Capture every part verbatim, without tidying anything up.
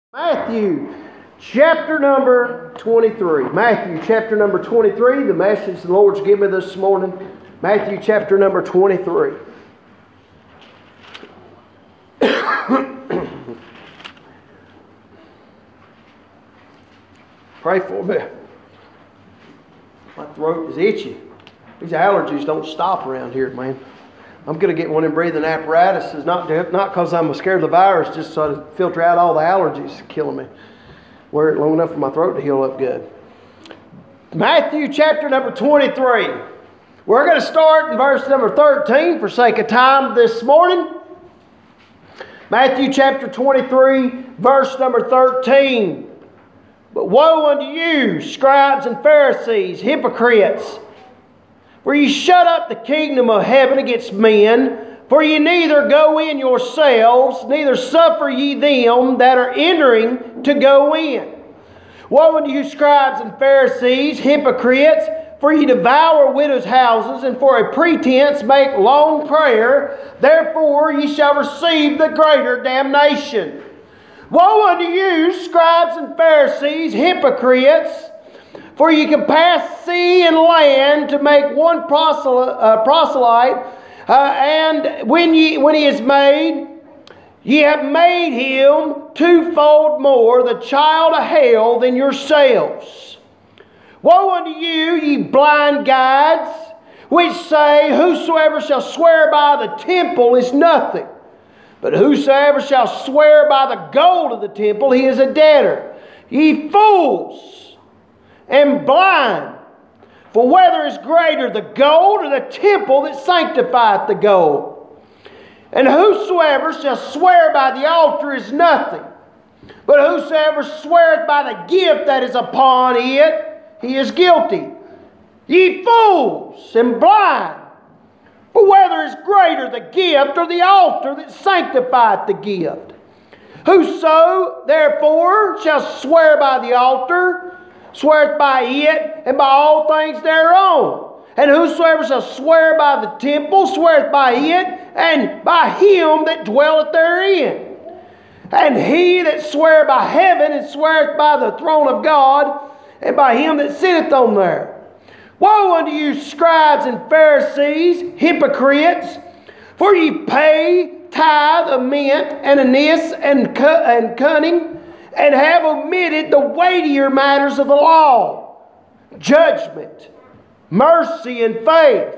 Matthew chapter number twenty-three. Matthew chapter number twenty-three, the message the Lord's given me this morning. Matthew chapter number twenty-three. Pray for me. My throat is itchy. These allergies don't stop around here, man. I'm going to get one of them breathing apparatuses, not not because I'm scared of the virus, just so to filter out all the allergies killing me. Wear it long enough for my throat to heal up good. Matthew chapter number twenty-three. We're going to start in verse number thirteen for sake of time this morning. Matthew chapter twenty-three, verse number thirteen. But woe unto you, scribes and Pharisees, hypocrites! For ye shut up the kingdom of heaven against men, for ye neither go in yourselves, neither suffer ye them that are entering to go in. Woe unto you, scribes and Pharisees, hypocrites! For ye devour widows' houses, and for a pretense make long prayer. Therefore ye shall receive the greater damnation. Woe unto you, scribes and Pharisees, hypocrites! For ye can pass sea and land to make one proselyte, uh, proselyte uh, and when ye when he is made, ye have made him twofold more the child of hell than yourselves. Woe unto you, ye blind guides, which say, whosoever shall swear by the temple is nothing, but whosoever shall swear by the gold of the temple, he is a debtor. Ye fools! And blind. For whether is greater, the gold or the temple that sanctifieth the gold? And whosoever shall swear by the altar is nothing, but whosoever sweareth by the gift that is upon it, he is guilty. Ye fools and blind. For whether is greater, the gift or the altar that sanctifieth the gift? Whoso therefore shall swear by the altar, sweareth by it, and by all things thereon. And whosoever shall swear by the temple, sweareth by it, and by him that dwelleth therein. And he that sweareth by heaven, and sweareth by the throne of God, and by him that sitteth on there. Woe unto you, scribes and Pharisees, hypocrites! For ye pay tithe of mint, and anise, and, cu- and cunning, and have omitted the weightier matters of the law, judgment, mercy, and faith.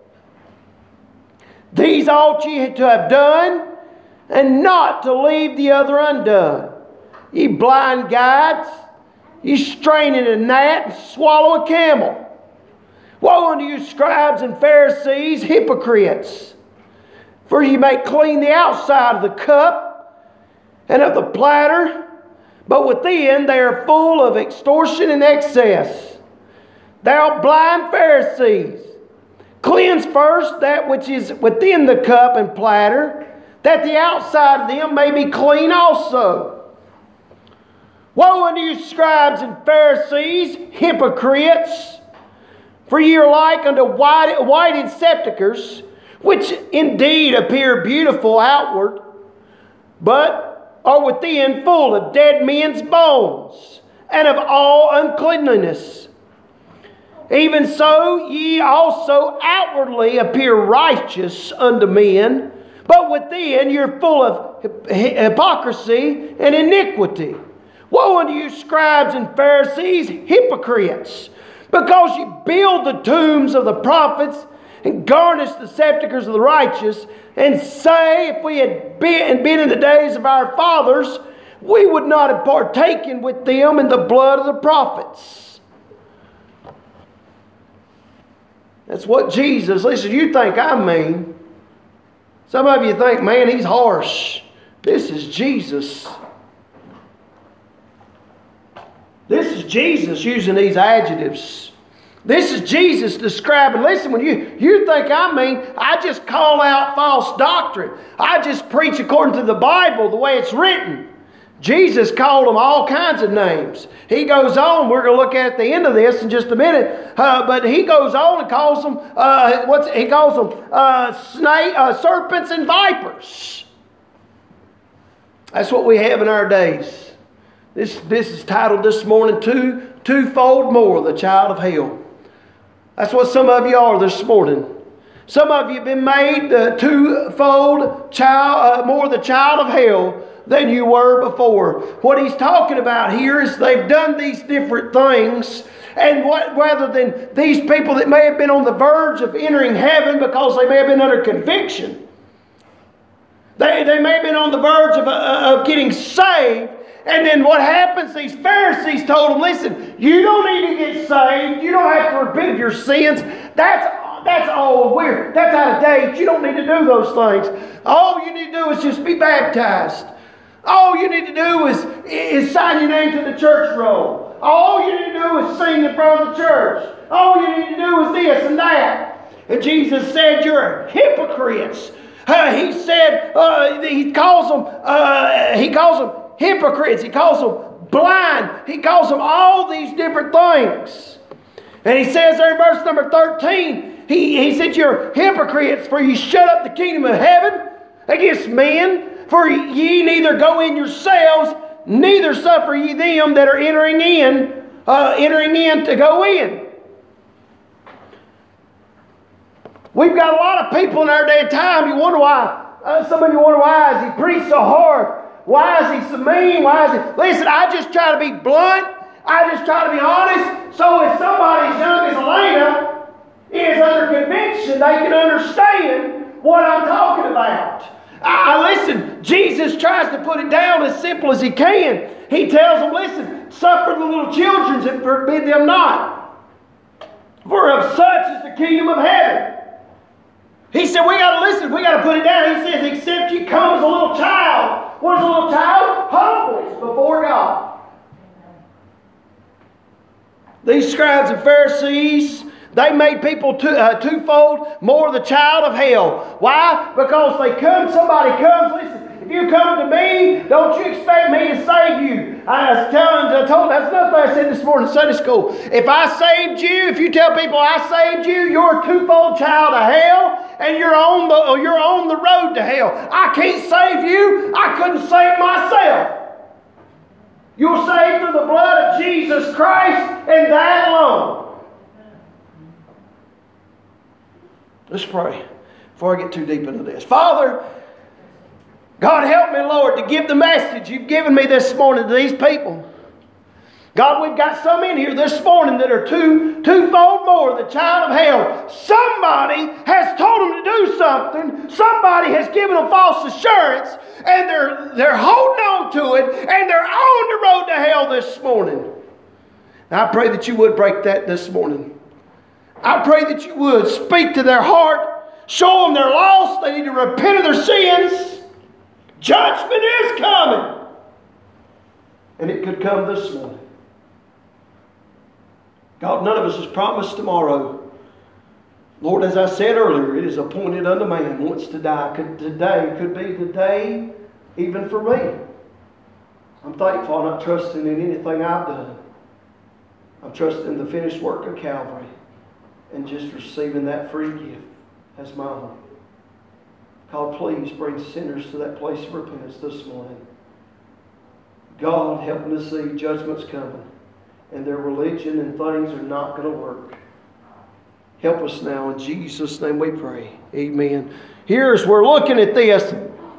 These ought ye to have done, and not to leave the other undone. Ye blind guides, ye strain in a gnat and swallow a camel. Woe unto you, scribes and Pharisees, hypocrites! For ye make clean the outside of the cup and of the platter, but within they are full of extortion and excess. Thou blind Pharisees, cleanse first that which is within the cup and platter, that the outside of them may be clean also. Woe unto you, scribes and Pharisees, hypocrites! For ye are like unto whited, whited sepulchres, which indeed appear beautiful outward, but are within full of dead men's bones, and of all uncleanness. Even so ye also outwardly appear righteous unto men, but within you're full of hypocrisy and iniquity. Woe unto you, scribes and Pharisees, hypocrites! Because you build the tombs of the prophets, and garnish the sepulchres of the righteous, and say, if we had been, been in the days of our fathers, we would not have partaken with them in the blood of the prophets. That's what Jesus, listen, you think I mean. Some of you think, man, he's harsh. This is Jesus. This is Jesus using these adjectives. This is Jesus describing, listen, when you, you think I mean, I just call out false doctrine. I just preach according to the Bible, the way it's written. Jesus called them all kinds of names. He goes on, we're going to look at the end of this in just a minute, uh, but he goes on and calls them, uh, what's he calls them, uh, snake, uh, serpents and vipers. That's what we have in our days. This, this is titled this morning, Two, Twofold More, the Child of Hell. That's what some of you are this morning. Some of you have been made the twofold child, uh, more the child of hell than you were before. What he's talking about here is they've done these different things, and what rather than these people that may have been on the verge of entering heaven because they may have been under conviction, they, they may have been on the verge of, uh, of getting saved. And then what happens, these Pharisees told them, listen, you don't need to get saved. You don't have to repent of your sins. That's, that's all weird. That's out of date. You don't need to do those things. All you need to do is just be baptized. All you need to do is, is sign your name to the church roll. All you need to do is sing in front of the church. All you need to do is this and that. And Jesus said, you're hypocrites. Uh, he said, uh, he calls them, uh, he calls them hypocrites. He calls them blind. He calls them all these different things. And he says there in verse number thirteen, he, he said, you're hypocrites, for you shut up the kingdom of heaven against men. For ye neither go in yourselves, neither suffer ye them that are entering in, uh, entering in to go in. We've got a lot of people in our day and time. You wonder why. Uh, some of you wonder why is he preached so hard? Why is he so mean? Why is he? Listen, I just try to be blunt. I just try to be honest. So if somebody as young as Elena is under conviction, they can understand what I'm talking about. I, listen, Jesus tries to put it down as simple as he can. He tells them, listen, suffer the little children and forbid them not. For of such is the kingdom of heaven. He said, we got to listen. We got to put it down. He says, except you come as a little child. What is a little child? Humble before God. These scribes and Pharisees, they made people two, uh, twofold more the child of hell. Why? Because they come, somebody comes, listen, if you come to me, don't you expect me to save you. I was telling, I told, that's another thing I said this morning in Sunday school. If I saved you, if you tell people I saved you, you're a twofold child of hell, and you're on the, you're on the road to hell. I can't save you. I couldn't save myself. You're saved through the blood of Jesus Christ and that alone. Let's pray before I get too deep into this. Father, God, help me, Lord, to give the message you've given me this morning to these people. God, we've got some in here this morning that are two, twofold more the child of hell. Somebody has told them to do something. Somebody has given them false assurance, and they're, they're holding on to it, and they're on the road to hell this morning. Now, I pray that you would break that this morning. I pray that you would speak to their heart, show them they're lost, they need to repent of their sins. Judgment is coming. And it could come this morning. God, none of us is promised tomorrow. Lord, as I said earlier, it is appointed unto man once to die. Could, today could be the day even for me. I'm thankful I'm not trusting in anything I've done. I'm trusting in the finished work of Calvary and just receiving that free gift as my own. God, please bring sinners to that place of repentance this morning. God, help them to see judgment's coming, and their religion and things are not going to work. Help us now. In Jesus' name we pray. Amen. Here's, we're looking at this.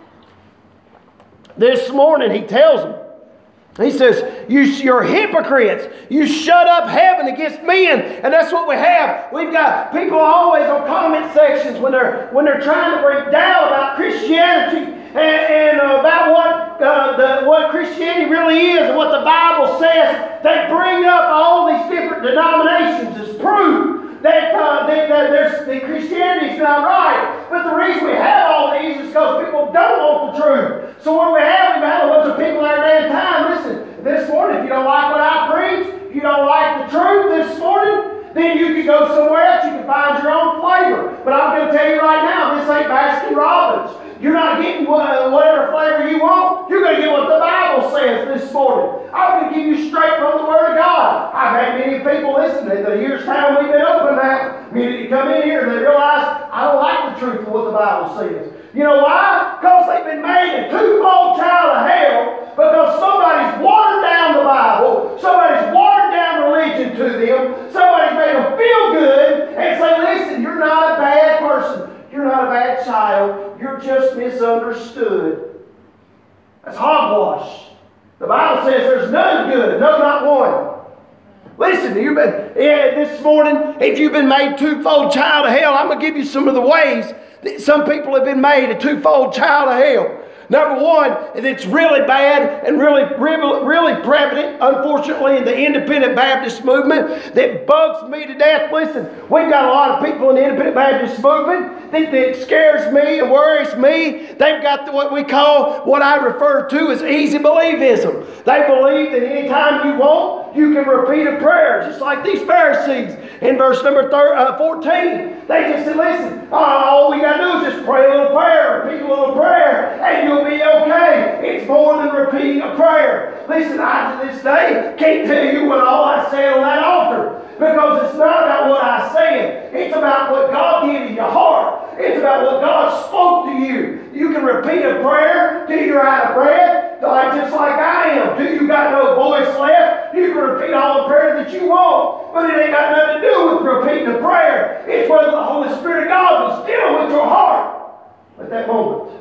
This morning he tells them, he says, you, you're hypocrites. You shut up heaven against men. And that's what we have. We've got people always on comment sections when they're, when they're trying to break down about Christianity and, and uh, about what, uh, the, what Christianity really is and what the Bible says. They bring up all these different denominations as proof that, uh, that, that, there's, that Christianity is not right. But the reason we have all these is because people don't want the truth. So what we have, we have a bunch of people in our day and time. Listen, this morning, if you don't like what I preach, if you don't like the truth this morning, then you can go somewhere else. You can find your own flavor. But I'm going to tell you right now, this ain't Baskin Robbins. You're not getting whatever flavor you want. You're going to get what the Bible says this morning. I'm going to give you straight from the Word of God. I've had many people listen to the years time we've been open now. Many come in here and they realize I don't like the truth of what the Bible says. You know why? Because they've been made a twofold child of hell because somebody's watered down The Bible says there's none good, no, not one. Listen, you've been, yeah, this morning, if you've been made twofold child of hell, I'm going to give you some of the ways that some people have been made a twofold child of hell. Number one, it's really bad and really, really, really prevalent, unfortunately, in the independent Baptist movement that bugs me to death. Listen, we've got a lot of people in the independent Baptist movement that, that scares me and worries me. They've got the, what we call, what I refer to as easy believism. They believe that anytime you want, you can repeat a prayer, just like these Pharisees in verse number fourteen. They just said, listen, all we got to do is just pray a little prayer, repeat a little prayer, and you'll be okay. It's more than repeating a prayer. Listen, I to this day can't tell you what all I say on that altar, because it's not about what I said. It's about what God did in your heart. It's about what God spoke to you. You can repeat a prayer till you're out of breath, like just like I am. Till you got no voice left, you can repeat all the prayer that you want. But it ain't got nothing to do with repeating the prayer. It's whether the Holy Spirit of God was dealing with your heart at that moment.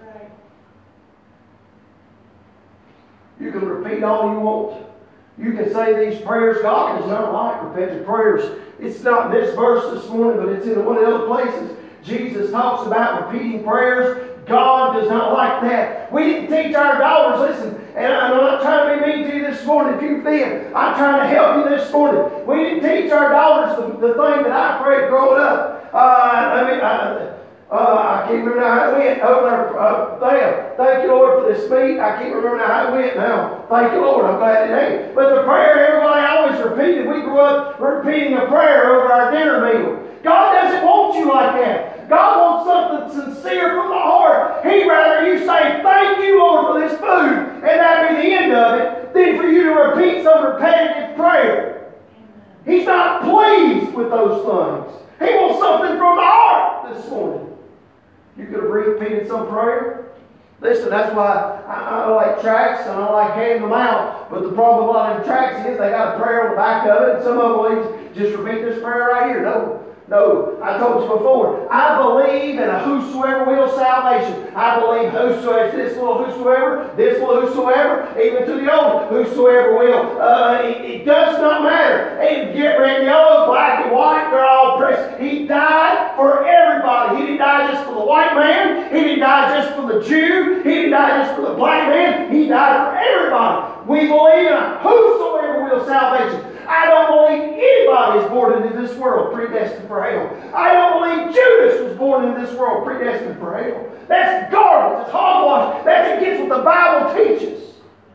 You can repeat all you want. You can say these prayers. God does not like repetitive prayers. It's not in this verse this morning, but it's in one of the other places. Jesus talks about repeating prayers. God does not like that. We didn't teach our daughters, listen, and I'm not trying to be mean to you this morning if you've been. I'm trying to help you this morning. We didn't teach our daughters the, the thing that I prayed growing up. Uh, I mean, I, Uh, I can't remember how it went over there. Uh, there. Thank you, Lord, for this meat. I can't remember how it went now. Thank you, Lord. I'm glad it ain't. But the prayer everybody always repeated. We grew up repeating a prayer over our dinner meal. God doesn't want you like that. God wants something sincere from the heart. He'd rather you say, thank you, Lord, for this food, and that be the end of it, than for you to repeat some repetitive prayer. He's not pleased with those things. He wants something from the heart this morning. You could have repeated some prayer. Listen, that's why I, I like tracts and I like handing them out. But the problem with a lot of them tracts is they got a prayer on the back of it, and some of them believe just repeat this prayer right here. No. No, I told you before, I believe in a whosoever will salvation. I believe whosoever, this little whosoever, this little whosoever, even to the old whosoever will. Uh, it, it does not matter. It get red, yellow, black, and white, they're all pressed. He died for everybody. He didn't die just for the white man. He didn't die just for the Jew. He didn't die just for the black man. He died for everybody. We believe in a whosoever will salvation. I don't believe anybody is born into this world predestined for hell. I don't believe Judas was born in this world predestined for hell. That's garbage. It's hogwash. That's against what the Bible teaches.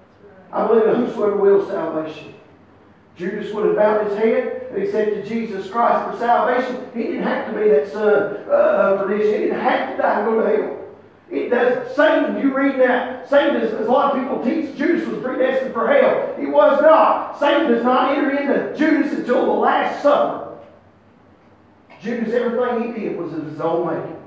I believe in whosoever will salvation. Judas would have bowed his head and accepted Jesus Christ for salvation. He didn't have to be that son uh, of perdition. He didn't have to die and go to hell. It does. Satan, you read that. Satan, is, as a lot of people teach, Judas was predestined for hell. He was not. Satan does not enter into Judas until the Last Supper. Judas, everything he did was of his own making.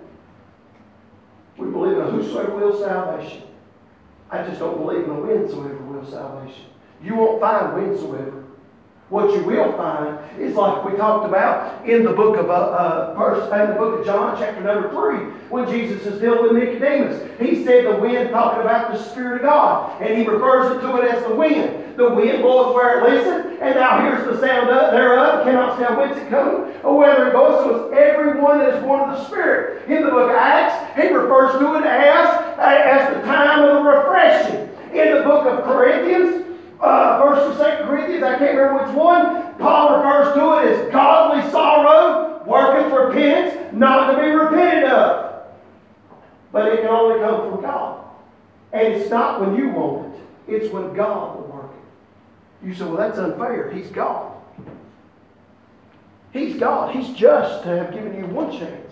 We believe in a whosoever will salvation. I just don't believe in a whensoever will salvation. You won't find whensoever. What you will find is like we talked about in the book of uh, uh, first, in the book of John, chapter number three, when Jesus is dealing with Nicodemus. He said the wind, talking about the Spirit of God, and he refers to it as the wind. The wind blows where it listens, and now here's the sound thereof, cannot tell whence it comes or whether it goes. So it's everyone that is born of the Spirit. In the book of Acts, he refers to it as as the time of the refreshing. In the book of Corinthians, Uh, First or Second Corinthians, I can't remember which one, Paul refers to it as godly sorrow, worketh repentance, not to be repented of. But it can only come from God. And it's not when you want it. It's when God will work it. You say, well, that's unfair. He's God. He's God. He's just to have given you one chance.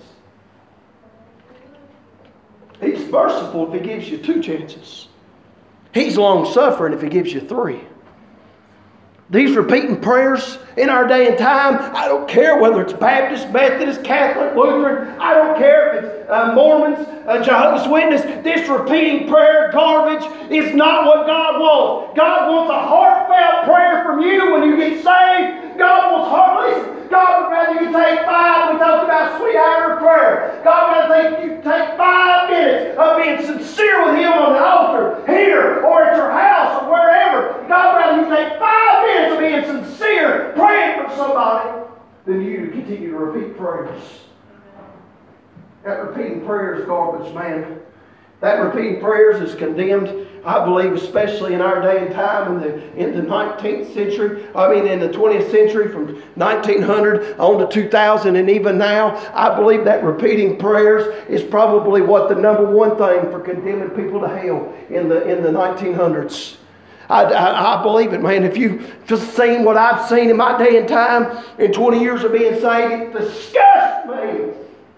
He's merciful if He gives you two chances. He's long-suffering if He gives you three. These repeating prayers in our day and time, I don't care whether it's Baptist, Methodist, Catholic, Lutheran, I don't care if it's uh, Mormons, uh, Jehovah's Witness, this repeating prayer garbage is not what God wants. God wants a heartfelt prayer from you when you get saved. God wants heart, listen, God would rather you take five. We talked about sweet hour of prayer. God would rather you take five minutes of being sincere with Him on the altar, here, or at your house, or wherever. God would rather you take five minutes of being sincere, praying for somebody, than you to continue to repeat prayers. That repeating prayers is garbage, man. That repeating prayers is condemned, I believe, especially in our day and time in the in the nineteenth century. I mean, in the twentieth century, from nineteen hundred on to two thousand, and even now, I believe that repeating prayers is probably what the number one thing for condemning people to hell in the in the nineteen hundreds. I, I, I believe it, man. If you've just seen what I've seen in my day and time, in twenty years of being saved, it disgusts me.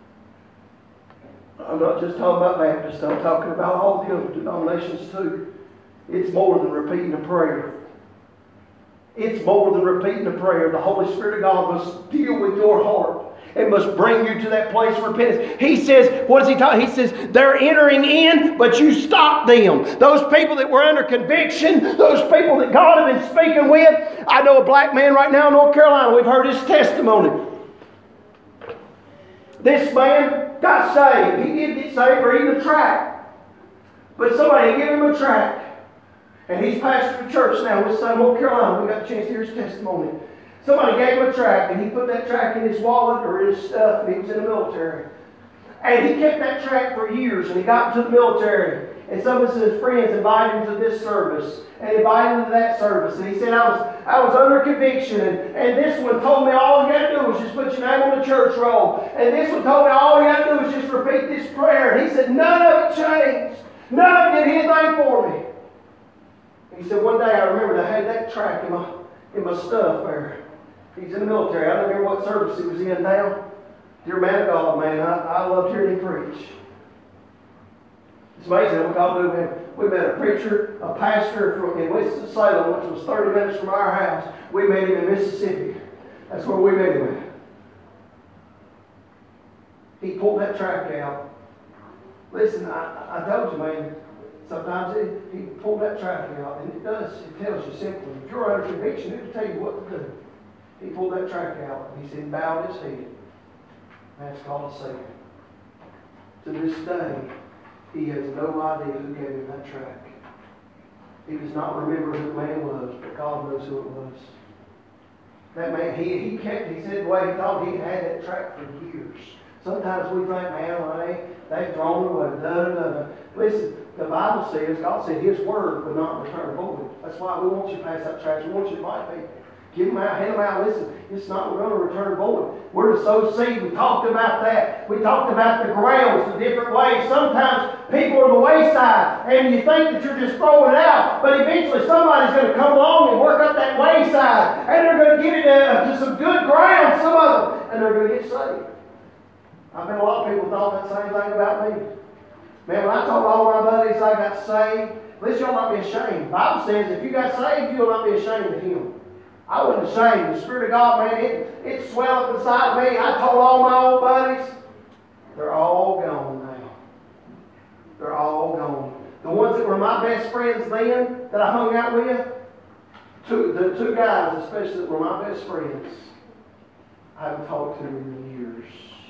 I'm not just talking about Baptists. I'm talking about all the other denominations too. It's more than repeating a prayer. It's more than repeating a prayer. The Holy Spirit of God must deal with your heart and must bring you to that place of repentance. He says, what does he talk? He says, they're entering in, but you stop them. Those people that were under conviction, those people that God had been speaking with. I know a black man right now in North Carolina. We've heard his testimony. This man got saved. He did get saved reading a tract. But somebody gave him a tract. And he's pastoring a church now in North Carolina. We got a chance to hear his testimony. Somebody gave him a tract, and he put that tract in his wallet or his stuff, and he was in the military. And he kept that tract for years, and he got into the military. And some of his friends invited him to this service, and invited him to that service. And he said, I was I was under conviction, and, and this one told me all you got to do is just put your name on the church roll. And this one told me all you got to do is just repeat this prayer. And he said, none of it changed. None of it did anything for me. And he said, one day I remembered I had that tract in my, in my stuff there. He's in the military. I don't remember what service he was in now. Dear man of God, man, I, I loved hearing him preach. It's amazing what God do, man. We met a preacher, a pastor from, in Winston-Salem, which was thirty minutes from our house. We met him in Mississippi. That's where we met him at. He pulled that tract out. Listen, I, I told you, man, sometimes it, he pulled that tract out, and it does. It tells you simply, if you're under conviction, it'll tell you what to do. He pulled that tract out, and he said, he bowed his head. That's called a Savior. To this day, he has no idea who gave him that tract. He does not remember who the man was, but God knows who it was. That man, he, he kept, he said the way he thought he had that tract for years. Sometimes we think, man, well, they, they've thrown it away, da, da, da. Listen, the Bible says, God said His word would not return void. That's why we want you to pass that tract. We want you to invite people. Give them out, hand them out. Listen, it's not going to return void. We're to sow seed. We talked about that. We talked about the grounds, the different ways. Sometimes people are on the wayside, and you think that you're just throwing it out, but eventually somebody's going to come along and work up that wayside, and they're going to get it uh, to some good ground, some of them, and they're going to get saved. I bet a lot of people thought that same thing about me. Man, when I told all my buddies I got saved, listen, you'll not be ashamed. The Bible says if you got saved, you'll not be ashamed of Him. I wasn't ashamed. The Spirit of God, man, it, it swelled up inside me. I told all my old buddies, they're all gone now. They're all gone. The ones that were my best friends then, that I hung out with, two, the two guys especially that were my best friends, I haven't talked to them in years.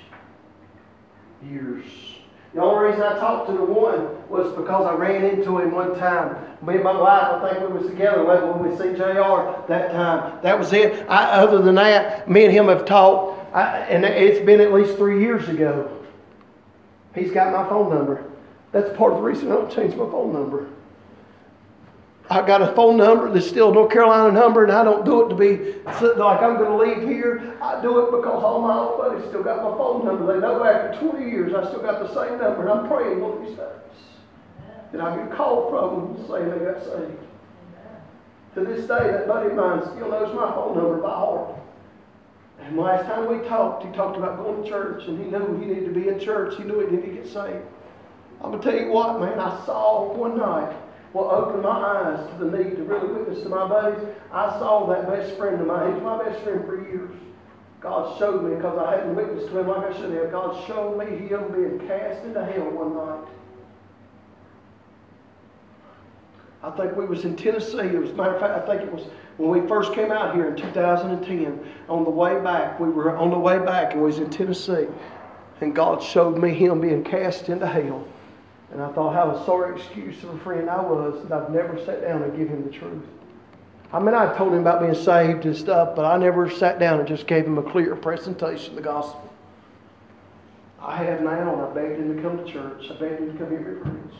Years. The only reason I talked to the one was because I ran into him one time. Me and my wife, I think we was together when we see J R that time. That was it. I, other than that, me and him have talked, I, and it's been at least three years ago. He's got my phone number. That's part of the reason I don't change my phone number. I got a phone number that's still a North Carolina number, and I don't do it to be like I'm going to leave here. I do it because all my old buddies still got my phone number. They know after twenty years I still got the same number, and I'm praying one of these days that I get a call from them saying they got saved. To this day, that buddy of mine still knows my phone number by heart. And last time we talked, he talked about going to church, and he knew he needed to be in church. He knew he needed to get saved. I'm going to tell you what, man, I saw one night what opened my eyes to the need to really witness to my buddies. I saw that best friend of mine. He's my best friend for years. God showed me, because I hadn't witnessed to him like I should have. God showed me him being cast into hell one night. I think we was in Tennessee. It was, matter of fact, I think it was when we first came out here in two thousand ten. On the way back, we were on the way back and we was in Tennessee. And God showed me him being cast into hell. And I thought how a sorry excuse of a friend I was that I've never sat down and give him the truth. I mean, I told him about being saved and stuff, but I never sat down and just gave him a clear presentation of the gospel. I have now, and I begged him to come to church. I begged him to come here to preach.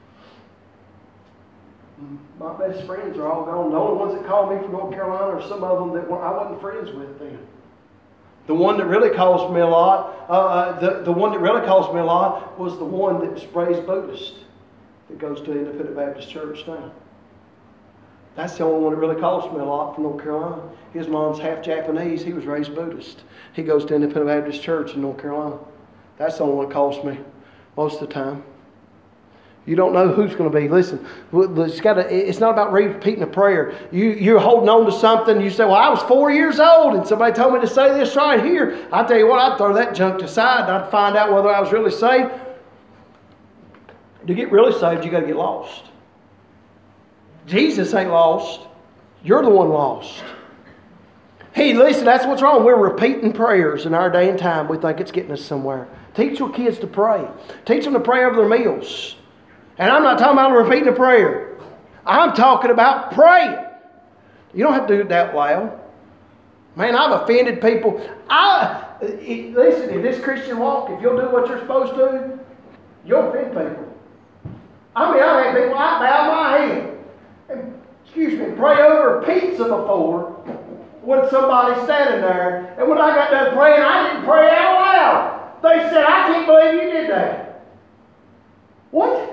My best friends are all gone. The only ones that called me from North Carolina are some of them that I wasn't friends with then. The one that really caused me a lot, uh, the, the one that really caused me a lot was the one that was raised Buddhist that goes to Independent Baptist Church now. That's the only one that really caused me a lot from North Carolina. His mom's half Japanese. He was raised Buddhist. He goes to Independent Baptist Church in North Carolina. That's the only one that caused me most of the time. You don't know who's going to be. Listen, it's, got to, it's not about repeating a prayer. You, you're holding on to something. You say, well, I was four years old and somebody told me to say this right here. I tell you what, I'd throw that junk aside and I'd find out whether I was really saved. To get really saved, you got to get lost. Jesus ain't lost. You're the one lost. Hey, listen, that's what's wrong. We're repeating prayers in our day and time. We think it's getting us somewhere. Teach your kids to pray. Teach them to pray over their meals. And I'm not talking about repeating a prayer. I'm talking about praying. You don't have to do it that loud. Man, I've offended people. I listen, in this Christian walk, if you'll do what you're supposed to, you'll offend people. I mean, I've had people, I bow my head and, excuse me, pray over pizza before with somebody standing there. And when I got done praying, I didn't pray out loud. They said, I can't believe you did that. What?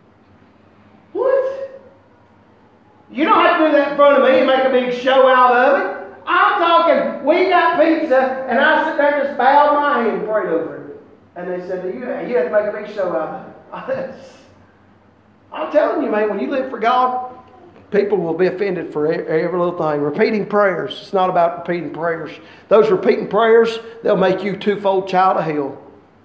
What? You don't have to do that in front of me and make a big show out of it. I'm talking, we got pizza, and I sit there and just bowed my head and prayed over it. And they said, you, you have to make a big show out of it. I'm telling you, man, when you live for God, people will be offended for every little thing. Repeating prayers. It's not about repeating prayers. Those repeating prayers, they'll make you a twofold child of hell.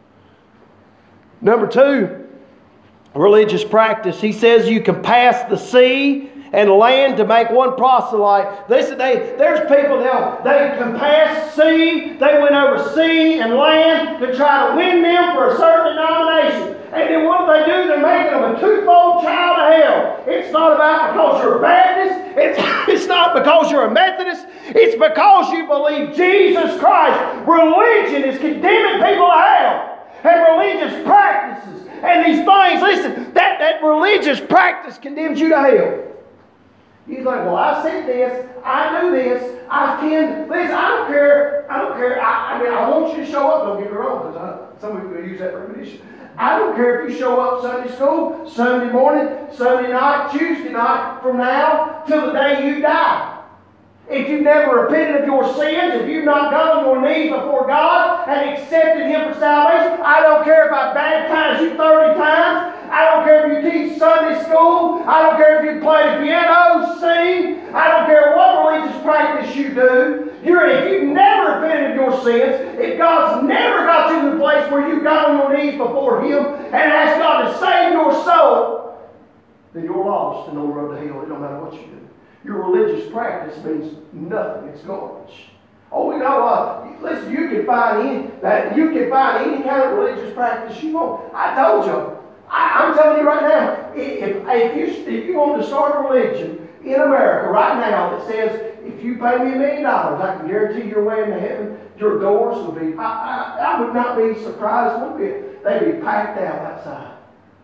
Number two, religious practice. He says you can pass the sea and land to make one proselyte. They said they, there's people that they can pass sea, they went over sea and land to try to win them for a certain denomination. And then what do they do? They're making them a twofold child of hell. It's not about because you're a Baptist. It's, it's not because you're a Methodist. It's because you believe Jesus Christ. Religion is condemning people to hell. And religious practices and these things, listen, that, that religious practice condemns you to hell. He's like, well, I said this, I do this, I tend, listen, I don't care, I don't care, I, I mean, I want you to show up, don't get me wrong, because some of you use that repetition. I don't care if you show up Sunday school, Sunday morning, Sunday night, Tuesday night, from now till the day you die. If you've never repented of your sins, if you've not got on your knees before God and accepted Him for salvation, I don't care if I baptize you thirty times. I don't care if you teach Sunday school. I don't care if you play the piano, sing. I don't care what religious practice you do. You're, if you've never repented of your sins, if God's never got you to the place where you got on your knees before Him and asked God to save your soul, then you're lost and on the road to hell. It don't matter what you do. Your religious practice means nothing. It's garbage. Oh, you know, uh, listen, you can find any that you can find any kind of religious practice you want. I told you. I, I'm telling you right now, if, if you if you want to start a religion in America right now that says if you pay me a million dollars, I can guarantee your way into heaven, your doors will be. I, I, I would not be surprised one bit. They'd be packed out outside.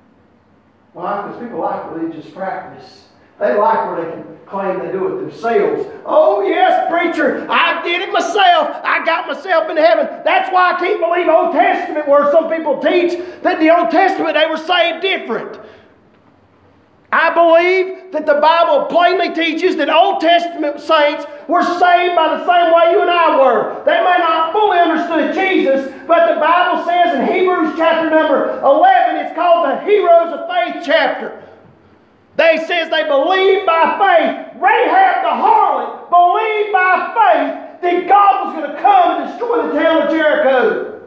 Why? Because people like religious practice. They like where they can claim they do it themselves. Oh, yes, preacher, I did it myself. I got myself into heaven. That's why I can't believe Old Testament where some people teach that the Old Testament they were saved different. I believe that the Bible plainly teaches that Old Testament saints were saved by the same way you and I were. They may not fully understood Jesus, but the Bible says in Hebrews chapter number eleven, it's called the Heroes of Faith chapter. They says they believed by faith. Rahab the harlot believed by faith that God was going to come and destroy the town of Jericho.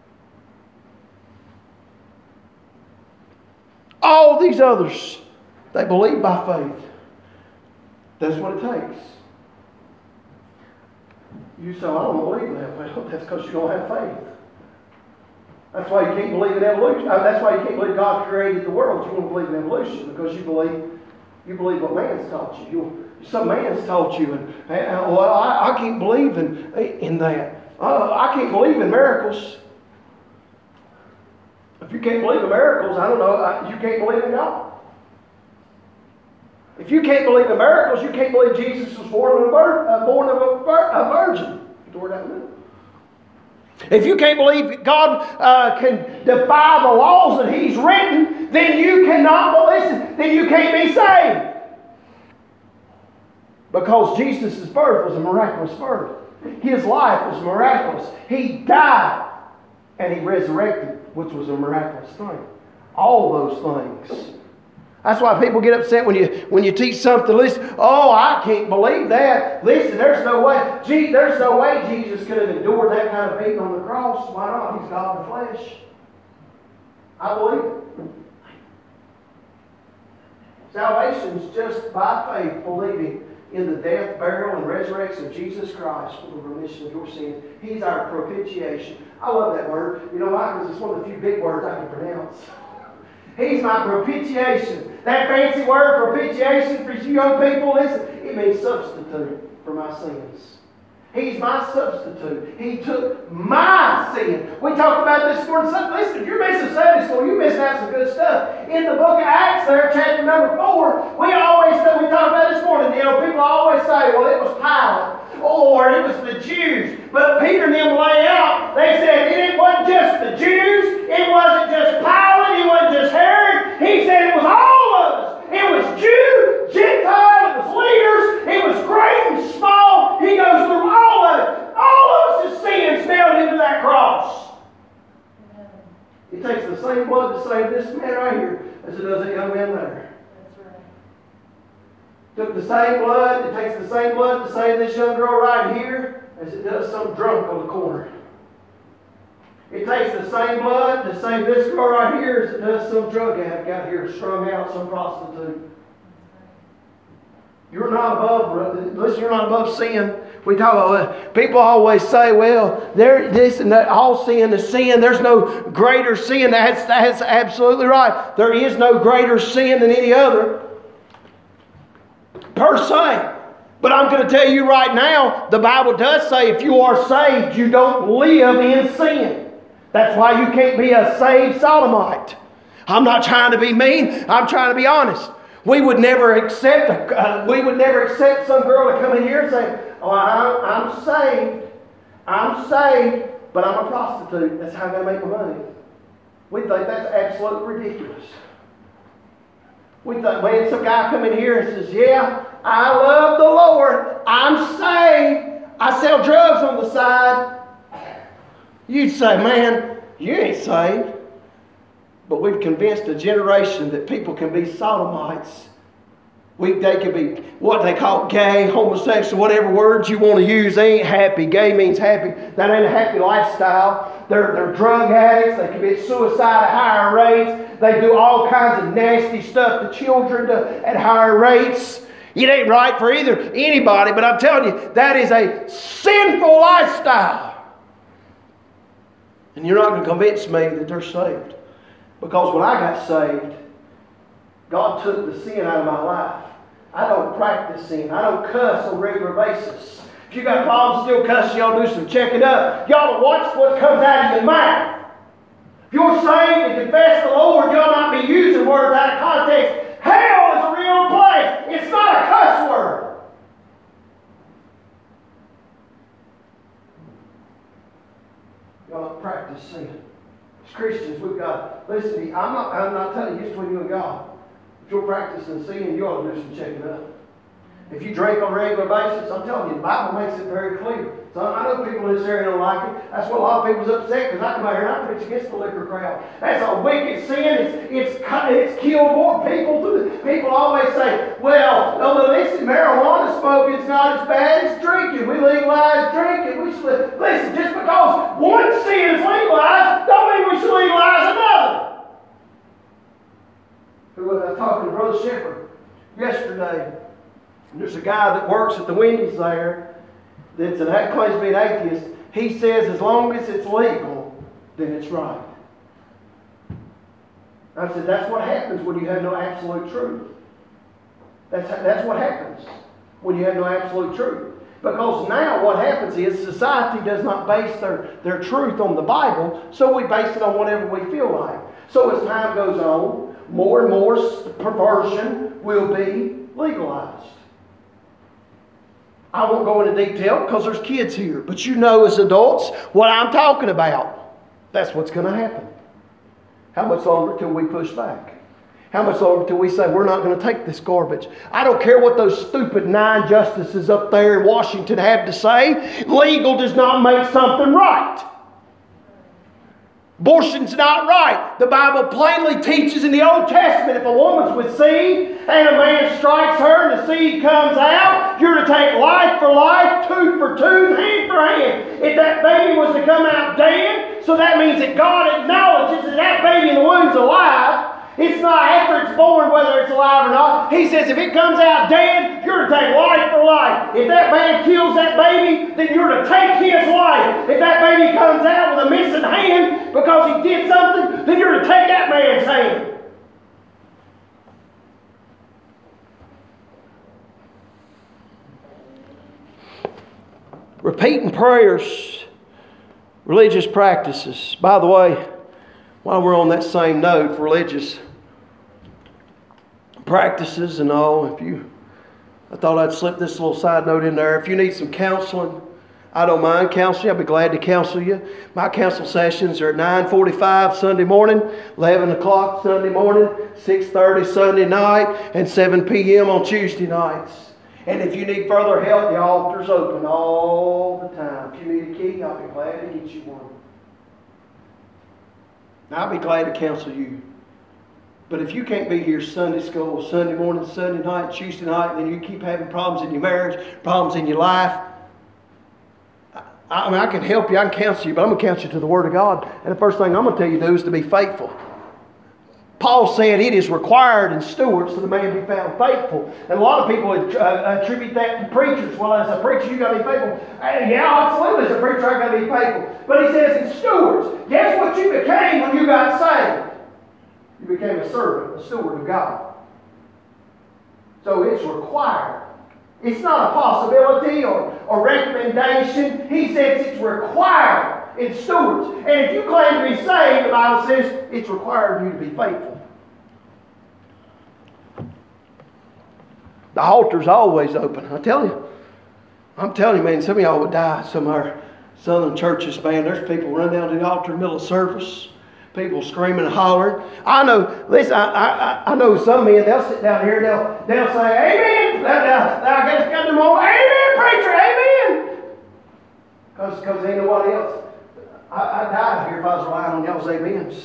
All these others They believe by faith. That's what it takes. You say, I don't believe that. Well, that's because you don't have faith. That's why you can't believe in evolution. Uh, that's why you can't believe God created the world. You won't believe in evolution because you believe you believe what man's taught you. you some man's taught you, and, and well, I, I can't believe in in that. Uh, I can't believe in miracles. If you can't believe in miracles, I don't know. I, you can't believe in God. If you can't believe in miracles, you can't believe Jesus was born of a, vir- uh, born of a, vir- a virgin. Get the word out of it. If you can't believe God uh, can defy the laws that He's written, then you cannot listen. Then you can't be saved. Because Jesus' birth was a miraculous birth. His life was miraculous. He died and He resurrected, which was a miraculous thing. All those things. That's why people get upset when you when you teach something. Listen, oh, I can't believe that. Listen, there's no way. Gee, there's no way Jesus could have endured that kind of beating on the cross. Why not? He's God in the flesh. I believe it. Salvation's just by faith, believing in the death, burial, and resurrection of Jesus Christ for the remission of your sins. He's our propitiation. I love that word. You know why? Because it's one of the few big words I can pronounce. He's my propitiation. That fancy word, propitiation, for you young people, listen, it means substitute for my sins. He's my substitute. He took my sin. We talked about this morning. Listen, if you're missing Sunday school, you're missing out some good stuff. In the book of Acts there, chapter number four, we always, we talked about this morning, you know, people always say, well, it was Pilate. Or it was the Jews. But Peter and them lay out, they said it wasn't just the Jews, it wasn't just Pilate, it wasn't just Herod. He said it was all of us. It was Jew, Gentile, it was leaders, it was great and small. He goes through all of it. All of us' sins nailed into that cross. It takes the same blood to save this man right here as it does that young man there. Took the same blood, it takes the same blood to save this young girl right here as it does some drunk on the corner. It takes the same blood to save this girl right here as it does some drug addict out here strung out, some prostitute. You're not above, listen, you're not above sin. We talk about, people always say, well, there, this and that, all sin is sin. There's no greater sin. That's, that's absolutely right. There is no greater sin than any other. Per se. But I'm going to tell you right now, the Bible does say if you are saved, you don't live in sin. That's why you can't be a saved sodomite. I'm not trying to be mean. I'm trying to be honest. We would never accept uh, we would never accept some girl to come in here and say, oh, I'm, I'm saved. I'm saved, but I'm a prostitute. That's how I'm going to make my money. We think that's absolutely ridiculous. We thought, man, some guy come in here and says, yeah, I love the Lord. I'm saved. I sell drugs on the side. You'd say, man, you ain't saved. But we've convinced a generation that people can be sodomites. We, they can be what they call gay, homosexual, whatever words you want to use. They ain't happy. Gay means happy. That ain't a happy lifestyle. They're, they're drug addicts. They commit suicide at higher rates. They do all kinds of nasty stuff to children to, at higher rates. It ain't right for either anybody, but I'm telling you, that is a sinful lifestyle. And you're not going to convince me that they're saved. Because when I got saved, God took the sin out of my life. I don't practice sin. I don't cuss on a regular basis. If you got problems still cussing, y'all do some checking up. Y'all watch what comes out of your mouth. If you're saved and confess the Lord, y'all not be using words out of context. Hell is a real place. It's not a cuss word. Y'all don't practice sin. As Christians, we've got, listen to me, I'm not, I'm not telling you, it's between you and God. If you're practicing sin, you ought to do some checking up. If you drink on a regular basis, I'm telling you, the Bible makes it very clear. So I know people in this area don't like it. That's why a lot of people's upset, because I come out here and I preach against the liquor crowd. That's a wicked sin. It's, it's, it's killed more people. Through the, people always say, well, no, but listen, marijuana smoking is not as bad as drinking. We legalize drinking. We should, listen, just because one sin is legalized, don't mean we should legalize another. Who was I talking to Brother Shepherd? yesterday. And there's a guy that works at the Wendy's there that's an, that claims to be an atheist. He says as long as it's legal, then it's right. I said, that's what happens when you have no absolute truth. That's, that's what happens when you have no absolute truth. Because now what happens is society does not base their, their truth on the Bible, so we base it on whatever we feel like. So as time goes on, more and more perversion will be legalized. I won't go into detail because there's kids here, but you know as adults what I'm talking about. That's what's going to happen. How much longer till we push back? How much longer till we say we're not going to take this garbage? I don't care what those stupid nine justices up there in Washington have to say. Legal does not make something right. Abortion's not right. The Bible plainly teaches in the Old Testament if a woman's with seed and a man strikes her and the seed comes out, you're to take life for life, tooth for tooth, hand for hand. If that baby was to come out dead, so that means that God acknowledges that that baby in the womb's alive. It's not after it's born whether it's alive or not. He says if it comes out dead, you're to take life for life. If that man kills that baby, then you're to take his life. If that baby comes out with a missing hand because he did something, then you're to take that man's hand. Repeating prayers, religious practices. By the way, while we're on that same note, religious practices and all, if you, I thought I'd slip this little side note in there. If you need some counseling, I don't mind counseling. I'll be glad to counsel you. My counsel sessions are at nine forty-five Sunday morning, eleven o'clock Sunday morning, six thirty Sunday night, and seven p.m. on Tuesday nights. And if you need further help, the altar's open all the time. If you need a key, I'll be glad to get you one. I'll be glad to counsel you. But if you can't be here Sunday school, Sunday morning, Sunday night, Tuesday night, then you keep having problems in your marriage, problems in your life. I, I mean, I can help you, I can counsel you, but I'm going to counsel you to the Word of God. And the first thing I'm going to tell you to do is to be faithful. Paul said it is required in stewards that a man be found faithful. And a lot of people uh, attribute that to preachers. Well, as a preacher, you got to be faithful. Uh, yeah, absolutely, as a preacher, I got to be faithful. But he says in stewards, guess what you became when you got saved? You became a servant, a steward of God. So it's required. It's not a possibility or a recommendation. He says it's required in stewards. And if you claim to be saved, the Bible says it's required of you to be faithful. The altar's always open. I tell you. I'm telling you, man, some of y'all would die. Some of our southern churches, man, there's people run down to the altar in the middle of service. People screaming and hollering. I know, listen, I, I, I know some men, they'll sit down here and they'll, they'll say, amen. They'll, they'll, I guess come to them all, amen, preacher, amen. Because because ain't nobody else. I, I'd die here if I was relying on y'all's amens.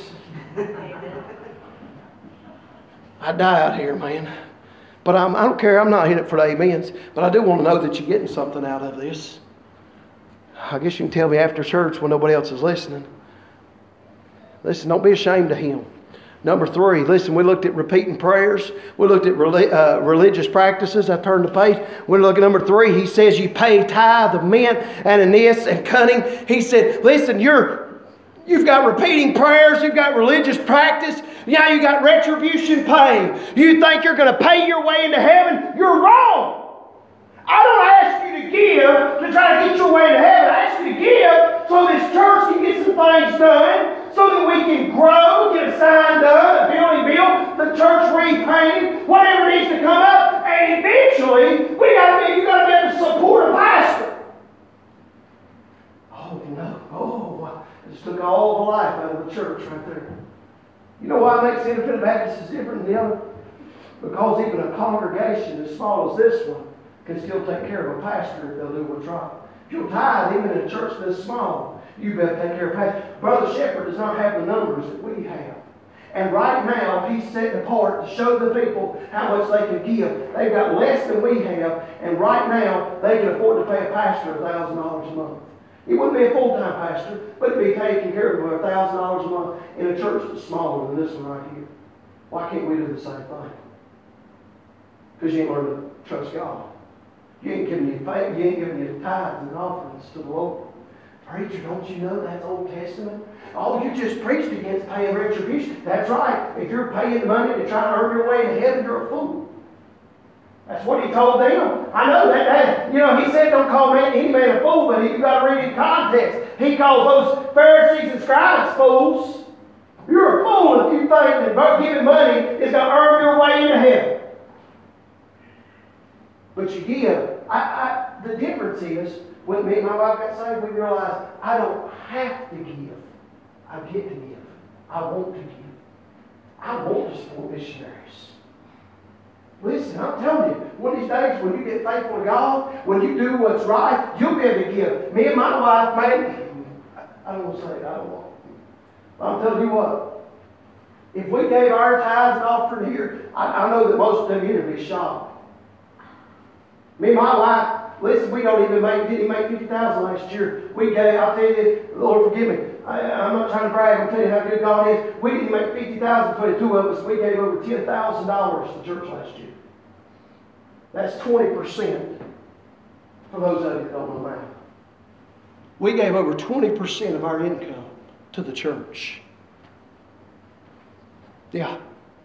I'd die out here, man. But I'm, I don't care. I'm not in it for the amens. But I do want to know that you're getting something out of this. I guess you can tell me after church when nobody else is listening. Listen, don't be ashamed of Him. Number three, listen, we looked at repeating prayers. We looked at relig- uh, religious practices. I turned the page. We look at number three. He says you pay tithe of mint and anise and cunning. He said, listen, you're, you've got repeating prayers. You've got religious practice. Now you got retribution pay. You think you're going to pay your way into heaven? You're wrong. I don't ask you to give to try to get your way into heaven. I ask you to give so this church can get some things done, so that we can grow, get a sign done, a building built, the church repainted, whatever needs to come up, and eventually we got to be, you got to be able to support a pastor. Oh no! Oh, I just took all the life out of the church right there. You know why it makes Independent Baptist different than the other? Because even a congregation as small as this one can still take care of a pastor if they'll do what's right. If you'll tithe even in a church this small, you better take care of a pastor. Brother Shepherd does not have the numbers that we have. And right now, he's setting apart to show the people how much they can give. They've got less than we have, and right now, they can afford to pay a pastor one thousand dollars a month. He wouldn't be a full-time pastor, but he'd be taking care of one thousand dollars a month in a church that's smaller than this one right here. Why can't we do the same thing? Because you ain't learned to trust God. You ain't giving your faith, you ain't giving your tithes and offerings to the Lord. Preacher, don't you know that's Old Testament? Oh, you just preached against paying retribution. That's right. If you're paying the money to try to earn your way into heaven, you're a fool. That's what he told them. I know that, that you know, he said don't call man, any man a fool, but you've got to read in context. He calls those Pharisees and scribes fools. You're a fool if you think that giving money is going to earn your way into heaven. But you give. I, I, the difference is, when me and my wife got saved, we realized I don't have to give. I get to give. I want to give. I want to support missionaries. Listen, I'm telling you, one of these days when you get faithful to God, when you do what's right, you'll be able to give. Me and my wife, man, I don't want to say it, I don't want to. I'm telling you what, if we gave our tithes and offering here, I, I know that most of them here would be shocked. Me and my wife, listen, we don't even make, didn't make fifty thousand dollars last year. We gave, I'll tell you, Lord forgive me. I, I'm not trying to brag, I'm telling you how good God is. We didn't make fifty thousand dollars between the two of us. We gave over ten thousand dollars to church last year. That's twenty percent for those of you that don't know math. We gave over twenty percent of our income to the church. Yeah.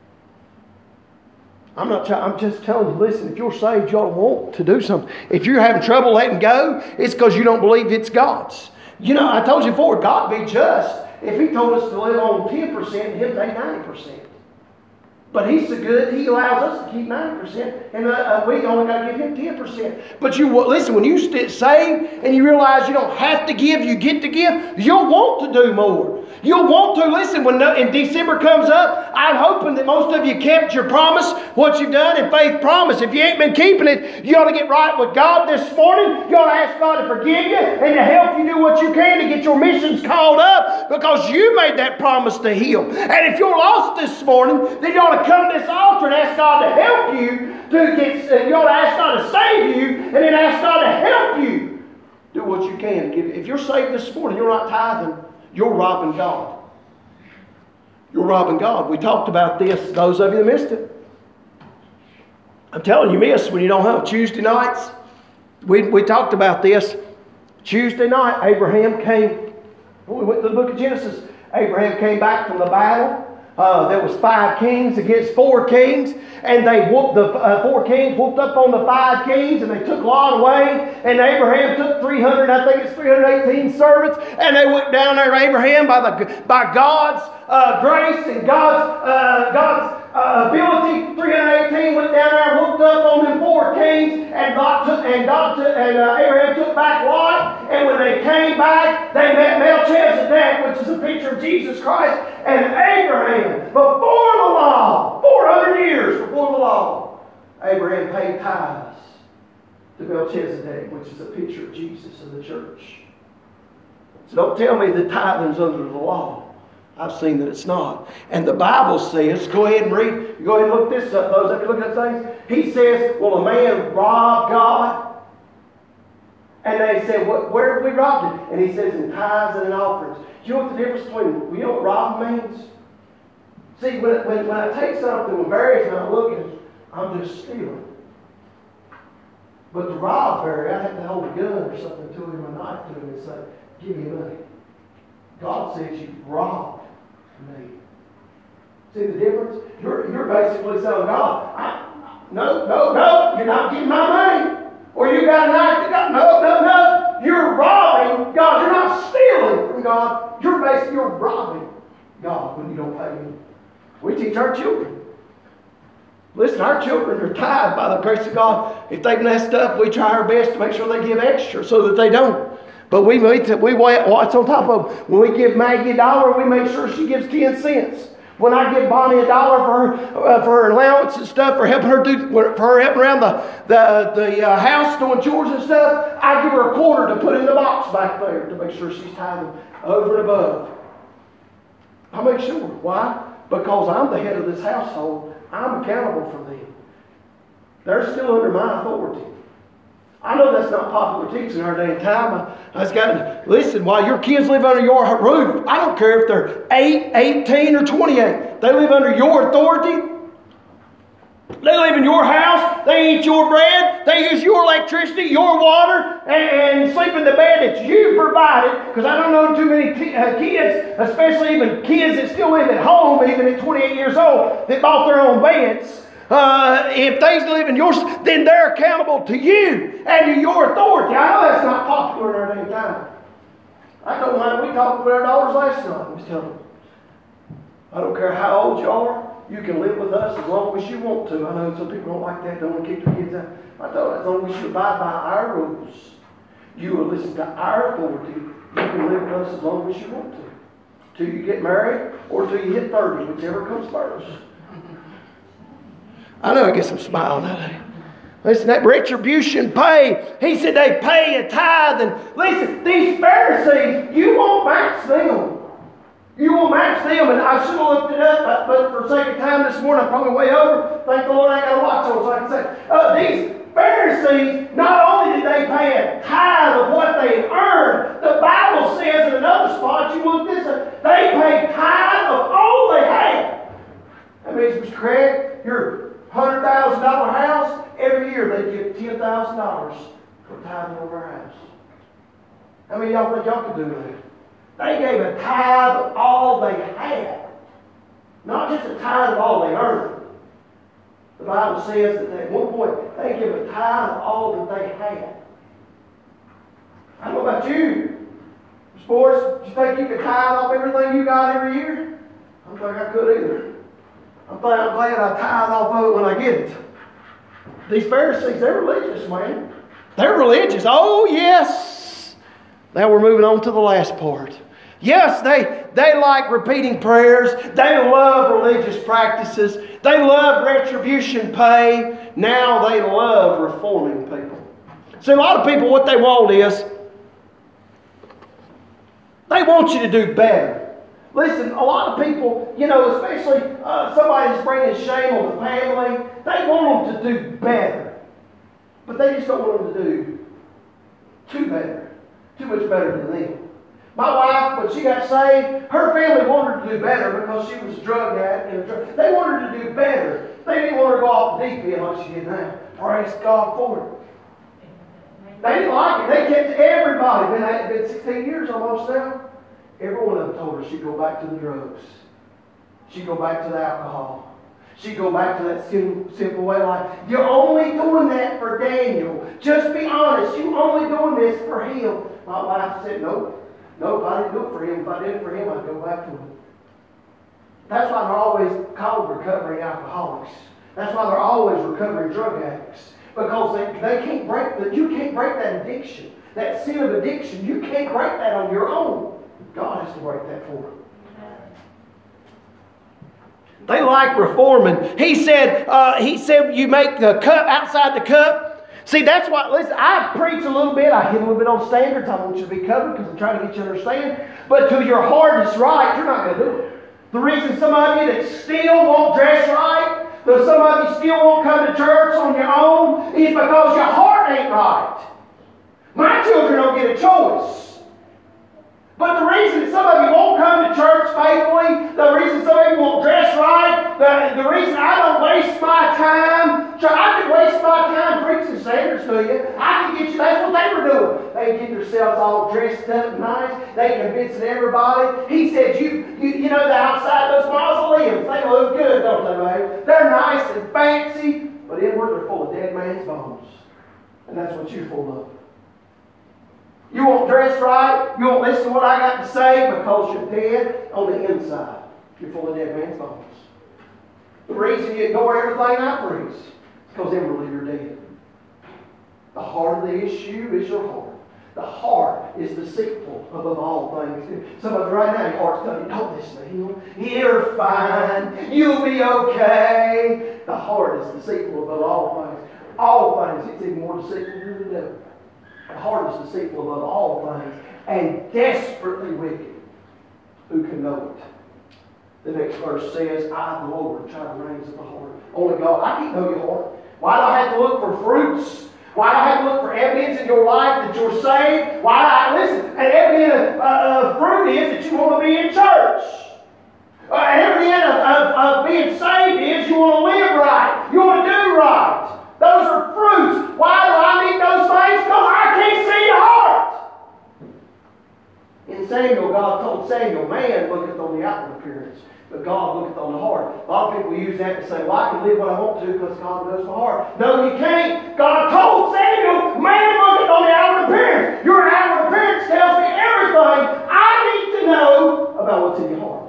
I'm not. T- I'm just telling you. Listen, if you're saved, you ought to want to do something. If you're having trouble letting go, it's because you don't believe it's God's. You know, I told you before, God be just. If He told us to live on ten percent, He'll take ninety percent. But He's so good, He allows us to keep ninety percent, and uh, uh, we only got to give Him ten percent. But you listen, when you st- saved and you realize you don't have to give, you get to give, you'll want to do more. You'll want to. Listen, when no, and December comes up, I'm hoping that most of you kept your promise, what you've done in faith promise. If you ain't been keeping it, you ought to get right with God this morning. You ought to ask God to forgive you and to help you do what you can to get your missions called up, because you made that promise to Him. And if you're lost this morning, then you ought to come to this altar and ask God to help you to get. Uh, you ought to ask God to save you, and then ask God to help you do what you can to give. If you're saved this morning, you're not tithing. You're robbing God. You're robbing God. We talked about this, those of you that missed it. I'm telling you, miss when you don't have Tuesday nights. We, we talked about this. Tuesday night, Abraham came. When we went to the book of Genesis, Abraham came back from the battle. Uh, there was five kings against four kings, and they whooped the uh, four kings whooped up on the five kings, and they took Lot away. And Abraham took three hundred, I think it's three hundred eighteen servants, and they went down there. Abraham, by the by God's uh, grace and God's uh, God's uh, ability, three hundred eighteen went down there, whooped up on them four kings, and God took and God took, and uh, Abraham took back Lot. And when they came back, they met Melchizedek, which is a picture of Jesus Christ. And Abraham, before the law, four hundred years before the law, Abraham paid tithes to Melchizedek, which is a picture of Jesus and the church. So don't tell me that tithing's under the law. I've seen that it's not. And the Bible says, go ahead and read, go ahead and look this up, those that look at things. He says, will a man rob God? And they said, what, where have we robbed him? And he says, in tithes and in offerings. Do you know what the difference between, you know what rob means? See, when, when, when I take something with Barry's not looking, I'm just stealing. But to rob Barry, I have to hold a gun or something to him, a knife to him, and say, give me money. God says you robbed me. See the difference? You're, you're basically telling God, I, no, no, no, you're not getting my money. Or you got a knife, you got, no, no, no. You're robbing God. You're not stealing from God. You're basically, you're robbing God when you don't pay Him. We teach our children. Listen, our children are tithed by the grace of God. If they've messed up, we try our best to make sure they give extra so that they don't. But we, we, we what's on top of them. When we give Maggie a dollar, we make sure she gives ten cents. When I give Bonnie a dollar for her, uh, for her allowance and stuff, for helping her do, for her helping around the the the uh, house doing chores and stuff, I give her a quarter to put in the box back there to make sure she's tithing over and above. I make sure. Why? Because I'm the head of this household. I'm accountable for them. They're still under my authority. I know that's not popular teaching in our day and time. I, I just got to listen. While your kids live under your roof, I don't care if they're eight, eighteen, or twenty-eight. They live under your authority. They live in your house. They eat your bread. They use your electricity, your water, and, and sleep in the bed that you provided. Because I don't know too many t- uh, kids, especially even kids that still live at home, even at twenty-eight years old, that bought their own beds. Uh, if they live in yours, then they're accountable to you and to your authority. I know that's not popular in our day and time. I told them, we talked with our daughters last night. I was telling them, I don't care how old you are. You can live with us as long as you want to. I know some people don't like that. Don't want to keep their kids out. I told them, as long as you abide by our rules, you will listen to our authority. You can live with us as long as you want to. Till you get married or till you hit thirty, whichever comes first. I know I get some smile out of it. Listen, that retribution pay, he said they pay a tithe. And listen, these Pharisees, you won't match them. You won't match them. And I should have looked it up, but for sake of time this morning, I'm probably way over. Thank the Lord I ain't got to watch on, so I can say, uh, these Pharisees, not only did they pay a tithe of what they earned, the Bible says in another spot, you look this up, they paid tithe of all they had. That means, Mister Craig, your one hundred thousand dollars house, every year they give ten thousand dollars for tithing of our house. How many of y'all think y'all could do that? They gave a tithe of all they had. Not just a tithe of all they earned. The Bible says that at one point they give a tithe of all that they had. I don't know about you. Sports, do you think you could tithe off everything you got every year? I don't think I could either. I'm glad, I'm glad I tithe off of it when I get it. These Pharisees, they're religious, man. They're religious. Oh, yes. Now we're moving on to the last part. Yes, they, they like repeating prayers. They love religious practices. They love retribution pay. Now they love reforming people. See, a lot of people, what they want is, they want you to do better. Listen, a lot of people, you know, especially uh, somebody's bringing shame on the family, they want them to do better. But they just don't want them to do too better. Too much better than them. My wife, when she got saved, her family wanted her to do better because she was a drug addict. And a drug, they wanted her to do better. They didn't want her to go off the deep end like she did now. Praise God for it. They didn't like it. They kept everybody. Been, been sixteen years almost now. Every one of them told her she'd go back to the drugs. She'd go back to the alcohol. She'd go back to that sin, sinful way of life. You're only doing that for Daniel. Just be honest. You're only doing this for him. My wife said, nope. Nope, I didn't do it for him. If I did it for him, I'd go back to him. That's why they're always called recovering alcoholics. That's why they're always recovering drug addicts. Because they, they can't break that. You can't break that addiction. That sin of addiction. You can't break that on your own. God has to break that for them. They like reforming. He said, uh, he said, you make the cup outside the cup. See, that's why, listen, I preach a little bit. I hit a little bit on standards. I want you to be covered because I'm trying to get you to understand. But till your heart is right, you're not going to do it. The reason some of you that still won't dress right, that some of you still won't come to church on your own, is because your heart ain't right. My children don't get a choice. But the reason some of you won't come to church faithfully, the reason some of you won't dress right, the, the reason I don't waste my time, I could waste my time preaching standards to you. I could get you, that's what they were doing. They get themselves all dressed up nice. They convincing everybody. He said, you, you, you know, the outside those mausoleums, they look good, don't they, babe? They're nice and fancy, but inward they're full of dead man's bones. And that's what you're full of. You won't dress right. You won't listen to what I got to say because you're dead on the inside. You're full of dead man's bones. The reason you ignore everything I preach is because inwardly you're dead. The heart of the issue is your heart. The heart is deceitful above all things. Some of you right now, your heart's telling you, don't listen to him. You're fine. You'll be okay. The heart is deceitful above all things. All things. It's even more deceitful than the devil. The heart is deceitful above all things and desperately wicked. Who can know it? The next verse says, I, the Lord, try the reins of the heart. Only God. I can't know your heart. Why do I have to look for fruits? Why do I have to look for evidence in your life that you're saved? Why do I, listen, and evidence of uh, uh, fruit is that you want to be in church. Uh, every end of, of, of being saved is you want to live right. You want to do right. Those are fruits. Why do I need those things? Because I can't see your heart. In Samuel, God told Samuel, man looketh on the outward appearance, but God looketh on the heart. A lot of people use that to say, well, I can live what I want to because God knows my heart. No, you can't. God told Samuel, man looketh on the outward appearance. Your outward appearance tells me everything I need to know about what's in your heart.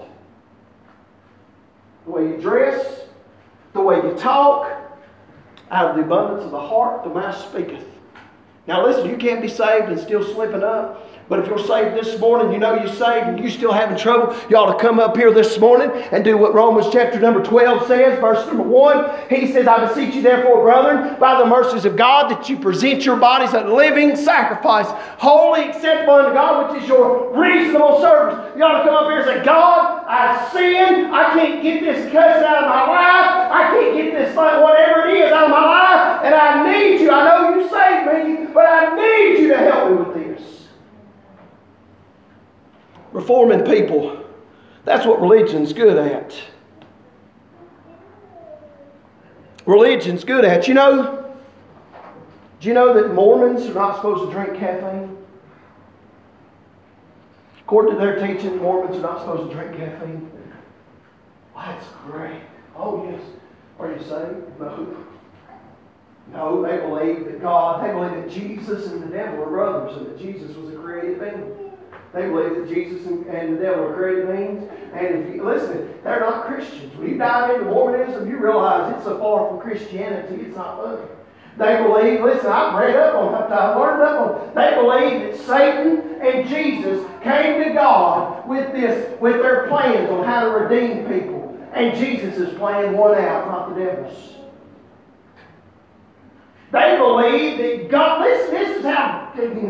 The way you dress, the way you talk, out of the abundance of the heart, the mouth speaketh. Now listen, you can't be saved and still slipping up. But if you're saved this morning, you know you're saved and you're still having trouble, you ought to come up here this morning and do what Romans chapter number twelve says, verse number one. He says, I beseech you therefore, brethren, by the mercies of God, that you present your bodies a living sacrifice, holy, acceptable unto God, which is your reasonable service. You ought to come up here and say, God, I've sinned. I can't get this cussing out of my life. I can't get this thing, whatever it is, out of my life. And I need you. I know you saved me, but I need you to help me with this. Reforming people. That's what religion's good at. Religion's good at. You know, do you know that Mormons are not supposed to drink caffeine? According to their teaching, Mormons are not supposed to drink caffeine. Well, that's great. Oh, yes. Are you saved? No. No, they believe that God, they believe that Jesus and the devil are brothers and that Jesus was a created being. They believe that Jesus and, and the devil are created beings. And if you listen, they're not Christians. When you dive into Mormonism, you realize it's so far from Christianity, it's not funny. They believe, listen, I've read up on it, I've learned up on it. They believe that Satan and Jesus came to God with this, with their plans on how to redeem people. And Jesus is playing one out, not the devil's. They believe that God, listen, this is how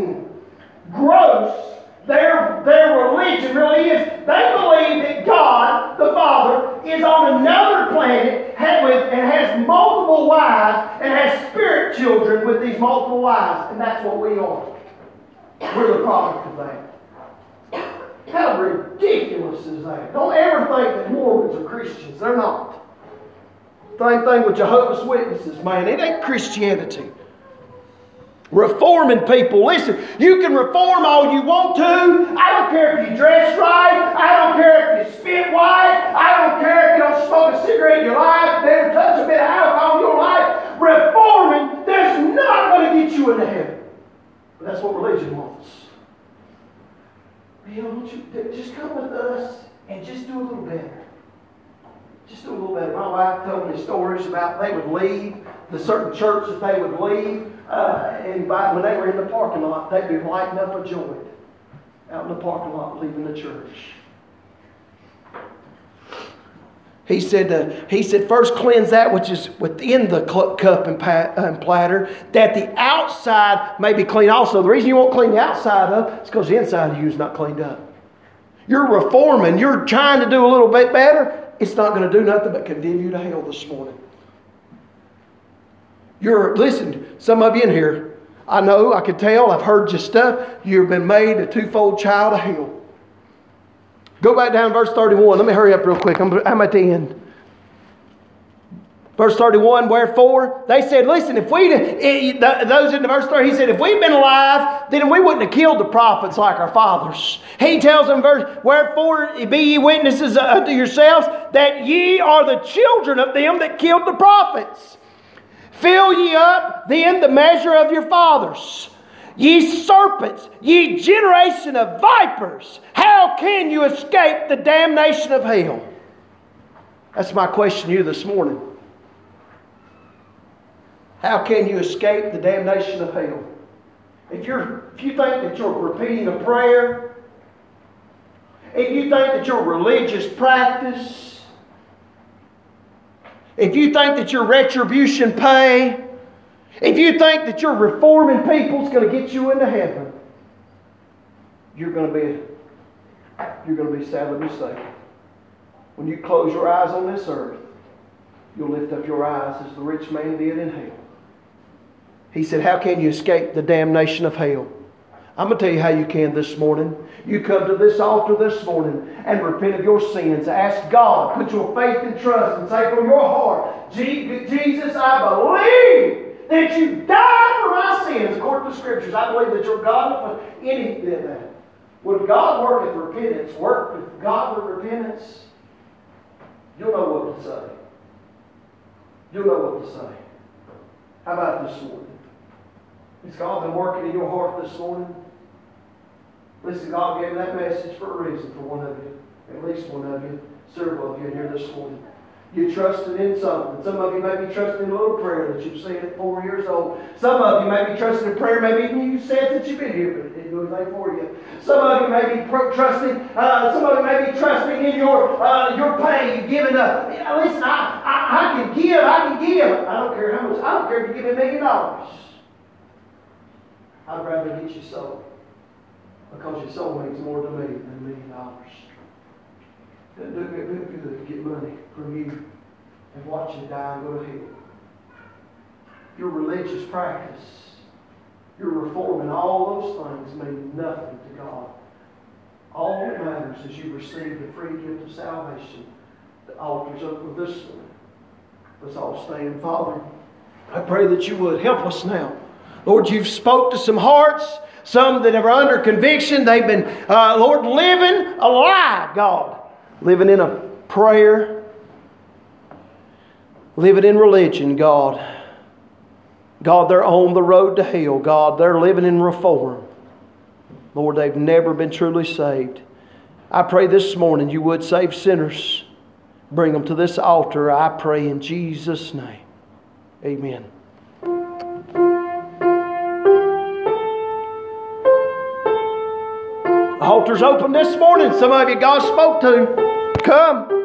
gross Their, their religion really is. They believe that God, the Father, is on another planet with, and has multiple wives and has spirit children with these multiple wives. And that's what we are. We're the product of that. How ridiculous is that? Don't ever think that Mormons are Christians. They're not. Same thing with Jehovah's Witnesses, man. It ain't Christianity. Reforming people. Listen, you can reform all you want to. I don't care if you dress right. I don't care if you spit white. I don't care if you don't smoke a cigarette in your life. Never touch a bit of alcohol in your life. Reforming, that's not going to get you into heaven. But that's what religion wants. Bill, don't you just come with us and just do a little better. Just do a little better. My wife told me stories about they would leave the certain church that they would leave. Uh, and by, when they were in the parking lot, they'd be lighting up a joint out in the parking lot, leaving the church. He said, uh, he said, first cleanse that which is within the cup and, pat, and platter, that the outside may be clean also. The reason you won't clean the outside up is because the inside of you is not cleaned up. You're reforming. You're trying to do a little bit better. It's not going to do nothing but condemn you to hell this morning. You're, listen, some of you in here, I know, I can tell, I've heard your stuff. You've been made a twofold child of hell. Go back down to verse thirty-one. Let me hurry up real quick. I'm, I'm at the end. Verse thirty-one, wherefore, they said, listen, if we, those in the verse thirty, he said, if we'd been alive, then we wouldn't have killed the prophets like our fathers. He tells them, verse, wherefore be ye witnesses unto yourselves that ye are the children of them that killed the prophets. Fill ye up then the measure of your fathers. Ye serpents, ye generation of vipers, how can you escape the damnation of hell? That's my question to you this morning. How can you escape the damnation of hell? If you're, if you think that you're repeating a prayer, if you think that your religious practice, if you think that your retribution pay, if you think that your reforming people is going to get you into heaven, you're going to be you're going to be sadly mistaken. When you close your eyes on this earth, you'll lift up your eyes as the rich man did in hell. He said, how can you escape the damnation of hell? I'm going to tell you how you can this morning. You come to this altar this morning and repent of your sins. Ask God, put your faith and trust, and say from your heart, Jesus, I believe that you died for my sins according to the Scriptures. I believe that you're God for any of that. When God worketh repentance, work with God with repentance, you'll know what to say. You'll know what to say. How about this morning? Has God been working in your heart this morning? Listen, God gave that message for a reason for one of you. At least one of you. Several of you in here this morning. You trusted in something. Some of you may be trusting in a little prayer that you've said at four years old. Some of you may be trusting in prayer maybe even you said since you've been here, but it didn't do anything for you. Some of you may be pro- trusting, uh, some of you may be trusting in your uh, your pain. You've given up. Yeah, listen, I, I, I can give, I can give. I don't care how much, I don't care if you give me a million dollars. I'd rather get you sold. Because your soul means more to me than a million dollars. It doesn't do me good to get money from you and watch you die and go to hell. Your religious practice, your reforming, all those things mean nothing to God. All that matters is you receive the free gift of salvation. The altar's open this morning. Let's all stand. Father, I pray that you would help us now. Lord, you've spoke to some hearts, some that are under conviction. They've been, uh, Lord, living a lie, God. Living in a prayer. Living in religion, God. God, they're on the road to hell, God. They're living in reform. Lord, they've never been truly saved. I pray this morning you would save sinners. Bring them to this altar, I pray in Jesus' name. Amen. The altar's open this morning. Some of you God spoke to. Come.